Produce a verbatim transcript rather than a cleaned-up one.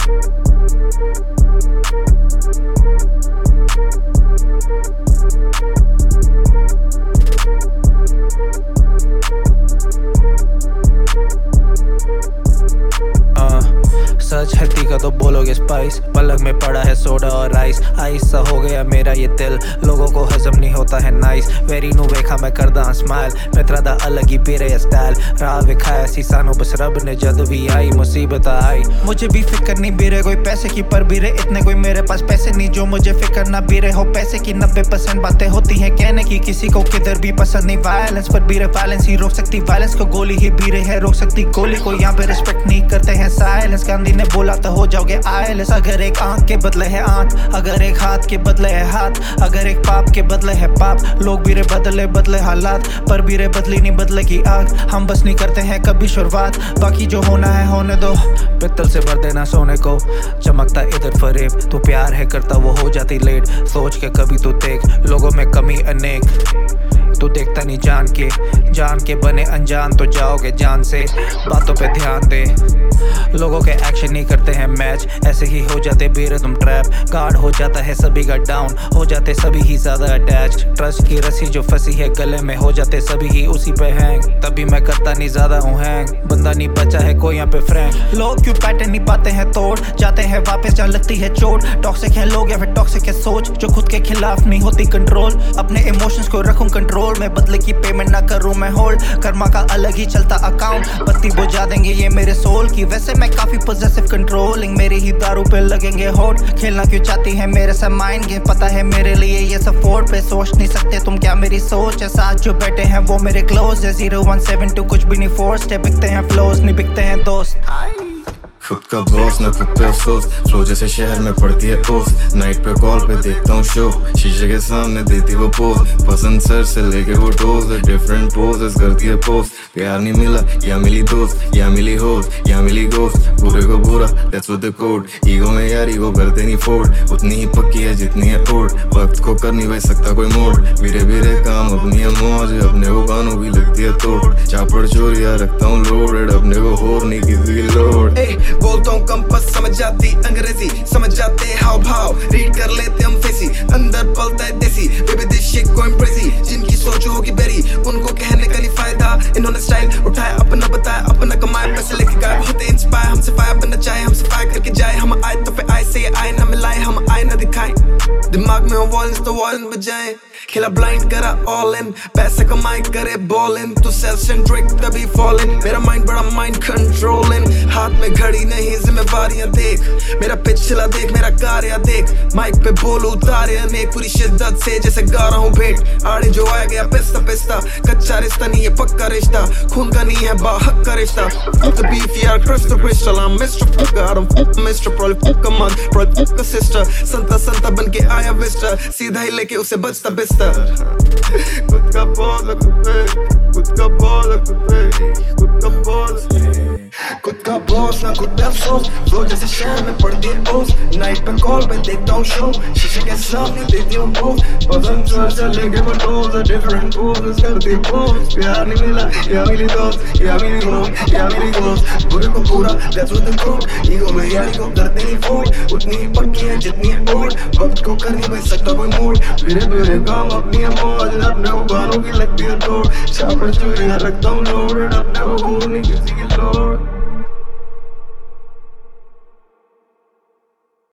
सच है तीखा तो बोलोगे स्पाइस, पलक में पड़ा है सोडा और आइस। आइस सा हो गया मेरा ये दिल, लोगों को हजम नहीं होता है नाइस। वेरी नु वेखा मैं करदा स्माइल, मित्रा दा अलग ही पीरे स्टाइल। राह विखाया सी सानू बस रब ने, जद भी आई मुसीबत आई। मुझे भी फिक्र नहीं बीरे कोई पैसे की, पर बीरे इतने कोई मेरे पास पैसे नहीं जो मुझे फिक्र ना बीरे हो पैसे की। नब्बे परसेंट बातें होती हैं कहने की, किसी को किधर भी पसंद नहीं वायलेंस, पर बीरे वायलेंस ही रोक सकती वायलेंस को। गोली ही बीरे है रोक सकती गोली को, यहाँ पे रिस्पेक्ट नहीं करते हैं साइलेंस। गांधी ने बोला तो हो जाओगे आईलेस। अगर एक आंख के बदले है आंख, अगर एक हाथ के बदले है हाथ, अगर एक पाप के बदले है पाप। लोग बीरे बदले बदले हालात, पर बीरे बदली नहीं बदले की आग। हम बस नहीं करते हैं कभी शुरुआत, बाकी जो होना है होने दो। पित्तल से भर देना सोने को, चमकता इधर फरेब। तू प्यार है करता वो हो जाती लेट, सोच के कभी तू देख लोगों में कमी अनेक। तू देखता नहीं जान के, जान के बने अनजान तो जाओगे जान से। बातों पे ध्यान दे, लोगों के एक्शन नहीं करते हैं मैच, ऐसे ही हो जाते बेरे तुम ट्रैप। गार्ड हो जाता है सभी का डाउन, हो जाते सभी ही ज्यादा अटैच। ट्रस्ट की रस्सी जो फंसी है गले में, हो जाते सभी ही उसी पे हैंग। तभी मैं करता नहीं ज्यादा हूँ हैंग, बंदा नहीं बचा है कोई यहाँ पे फ्रैंक। लोग क्यों पैटर्न नहीं पाते हैं तोड़, जाते हैं वापस जहाँ लगती है चोट। टॉक्सिक है लोग या फिर टॉक्सिक है सोच, जो खुद के खिलाफ नहीं होती कंट्रोल। अपने इमोशंस को रखूं कंट्रोल में, बदले की पेमेंट ना करूं मैं होल्ड। कर्मा का अलग ही चलता अकाउंट, बत्ती बुझा देंगे ये मेरे सोल की। वैसे मैं काफी पॉसेसिव कंट्रोलिंग, मेरे ही दारू पे लगेंगे होठ। खेलना क्यों चाहती है मेरे से माइंड गेम, पता है मेरे लिए ये सब फोर्ड पे। सोच नहीं सकते तुम क्या मेरी सोच है, साथ जो बैठे हैं वो मेरे क्लोज है। जीरो वन सेवन टू कुछ भी नहीं फोर्स्ड है, बिकते हैं फ्लोज नहीं बिकते हैं दोस्त। खुद का बॉस ना खुद पे अफसोस, फ्लो जैसे शहर में पड़ती है ओस। नाइट पे कॉल पे देखता हूँ शो, शीशे के सामने देती वो पोज। पसंद सर से लेके वो टोज, डिफरेंट पोजेस करती है पोस्ट। प्यार नहीं मिला या मिली दोस्त, या मिली होस्ट या मिली गोस्ट। पूरे को पूरा that's what the code, ego में यारी वो करते नहीं फोड़। उतनी ही पक्की है जितनी है ओल्ड, वक्त को कर नहीं भाई सकता कोई मोड़। बीरे बीरे काम अपनी है मौज, अपने को गानों की लगती है तोड़। चापड़ चोरिया रखता हूँ लोडेड, अपने को होर नहीं किसी की लोड। बोलता हूँ कम बस समझ जाती अंग्रेजी, समझ जाते हाव भाव, रीड कर लेते हम फेसी। अंदर पलता है desi baby this shit going crazy. जिनकी सोच होगी बेरी उनको कहने का नहीं फायदा, इन्होंने स्टाइल उठाया अपना बताया अपना कमाया। पैसे लेके गायब होते इंस्पायर, हमसे फायर बनना चाहे हमसे फायर करके जाए। हम आए तो फिर आए से आए ना मिलाए, हम आए ना दिखाए। दिमाग में हो वॉल्स तो वॉल्स बजाए, खेला ब्लाइंड करा ऑल इन। पैसे कमाए करे बॉल इन, तो सेल्फ सेंट्रिक कभी फॉल इन। मेरा माइंड बड़ा माइंड कंट्रोलिंग, हाथ में घड़ी नहीं जिम्मेवारियां देख। मेरा पिच चला देख मेरा कार्य देख, माइक पे बोल उतारे अनेक पूरी शिद्दत से जैसे गा रहा हूँ भेंट। आड़े जो आ गया पिस्ता पिस्ता, कच्चा रिश्ता नहीं है पक्का रिश्ता, खून का नहीं है बाहक का रिश्ता। Fuck the beef, yeah, crystal crystal, I'm Mister Fucker, I don't fuck Mister Probably fuck a mug, probably fuck a sister। संता संता बन के आया विस्टर, सीधा ही लेके उसे बचता बिस्तर। खुद का बॉल खुद पे, खुद का बॉल खुद पे, खुद का बॉल खुद का बॉस ना खुद पे अफसोस। फ्लो जैसे शहर में पड़ती है ओस, नाइट पे कॉल पे देखता हूँ शो, शीशे के सामने देती हूँ पोज। पसंद सर से लेके वो टोज, डिफरेंट पोजेस करती है पोज। प्यार नहीं मिला या मिली दोस्त, या मिली होस्ट या मिली गोस्ट। पूरे को पूरा that's what the code, ego में यारी को करते नहीं फोड़। उतनी ही पक्की है जितनी है ओल्ड, वक्त को कर नहीं भाई सकता कोई मोड़। धीरे धीरे काम अपनी है मौज, अपने को गानों की लगती है तोड़। छापड़ चोरियां रखता हूँ लोडेड, अपने को नहीं किसी की लोड़।